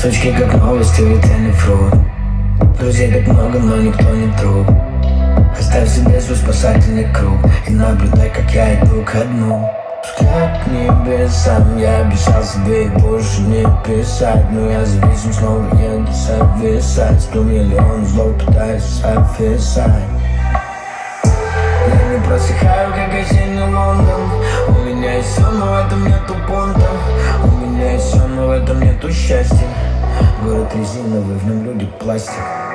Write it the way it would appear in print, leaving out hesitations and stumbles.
Сучки как новости, ведь я не фрут. Друзей так много, но никто не друг. Оставь себе свой спасательный круг и наблюдай, как я иду ко дну. Взгляд к небесам, я обещал себе больше не писать. Но я зависим, снова еду зависать. 100 миллионов слов пытаюсь описать. Я не просыхаю, как осенний Лондон. У меня есть все, но в этом нету понта. У меня есть все, но в этом нету счастья. Город резиновый, в нем люди пластик.